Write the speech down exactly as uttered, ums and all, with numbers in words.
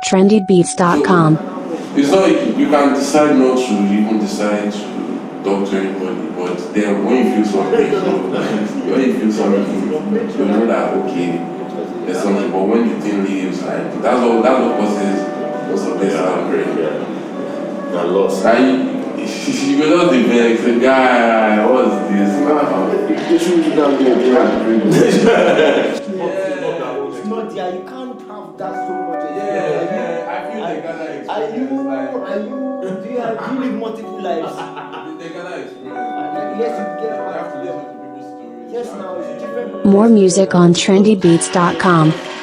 trendy beats dot com. It's not, you can decide not to even decide to talk to anybody, but then when you feel something, when you feel something, you know that, okay, there's something, but when the thing leaves, like, that's what, that's what causes most of this heartbreak. That loss. I, you will not be vex, the guy, what's this? You should not be a It's not there, you can't have that so much. Yeah, I feel the Ghana experience. Are you, are you, do you, have, do you live multiple lives? The Ghana experience. Yes, you get You have to listen to people's stories. Yes, now it's different. More music on trendy beats dot com.